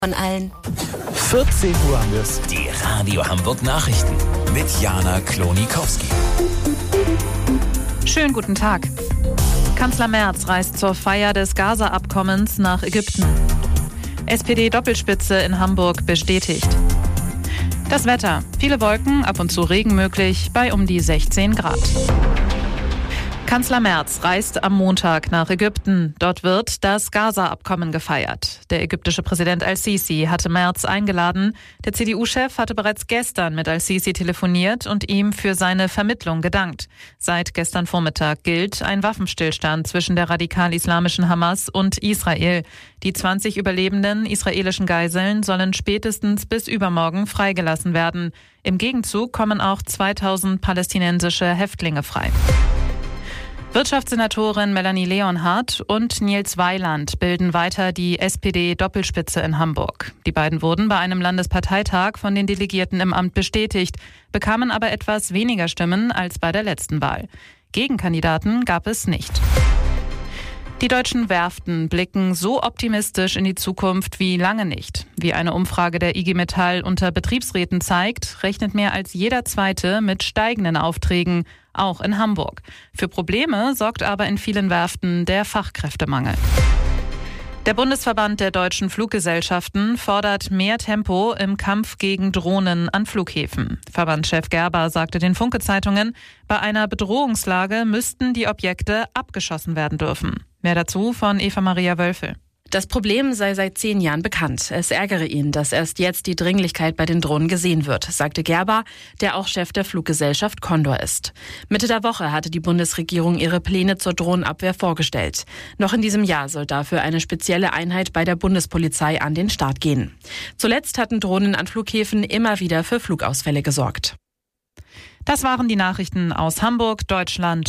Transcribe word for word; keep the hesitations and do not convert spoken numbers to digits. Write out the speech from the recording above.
Von allen. vierzehn Uhr haben wir es. Die Radio Hamburg Nachrichten mit Jana Klonikowski. Schönen guten Tag. Kanzler Merz reist zur Feier des Gaza-Abkommens nach Ägypten. S P D-Doppelspitze in Hamburg bestätigt. Das Wetter. Viele Wolken, ab und zu Regen möglich, bei um die sechzehn Grad. Kanzler Merz reist am Montag nach Ägypten. Dort wird das Gaza-Abkommen gefeiert. Der ägyptische Präsident al-Sisi hatte Merz eingeladen. Der C D U-Chef hatte bereits gestern mit al-Sisi telefoniert und ihm für seine Vermittlung gedankt. Seit gestern Vormittag gilt ein Waffenstillstand zwischen der radikal-islamischen Hamas und Israel. Die zwanzig überlebenden israelischen Geiseln sollen spätestens bis übermorgen freigelassen werden. Im Gegenzug kommen auch zweitausend palästinensische Häftlinge frei. Wirtschaftssenatorin Melanie Leonhardt und Nils Weiland bilden weiter die S P D-Doppelspitze in Hamburg. Die beiden wurden bei einem Landesparteitag von den Delegierten im Amt bestätigt, bekamen aber etwas weniger Stimmen als bei der letzten Wahl. Gegenkandidaten gab es nicht. Die deutschen Werften blicken so optimistisch in die Zukunft wie lange nicht. Wie eine Umfrage der I G Metall unter Betriebsräten zeigt, rechnet mehr als jeder Zweite mit steigenden Aufträgen, auch in Hamburg. Für Probleme sorgt aber in vielen Werften der Fachkräftemangel. Der Bundesverband der deutschen Fluggesellschaften fordert mehr Tempo im Kampf gegen Drohnen an Flughäfen. Verbandschef Gerber sagte den Funke-Zeitungen, bei einer Bedrohungslage müssten die Objekte abgeschossen werden dürfen. Mehr dazu von Eva-Maria Wölfel. Das Problem sei seit zehn Jahren bekannt. Es ärgere ihn, dass erst jetzt die Dringlichkeit bei den Drohnen gesehen wird, sagte Gerber, der auch Chef der Fluggesellschaft Condor ist. Mitte der Woche hatte die Bundesregierung ihre Pläne zur Drohnenabwehr vorgestellt. Noch in diesem Jahr soll dafür eine spezielle Einheit bei der Bundespolizei an den Start gehen. Zuletzt hatten Drohnen an Flughäfen immer wieder für Flugausfälle gesorgt. Das waren die Nachrichten aus Hamburg, Deutschland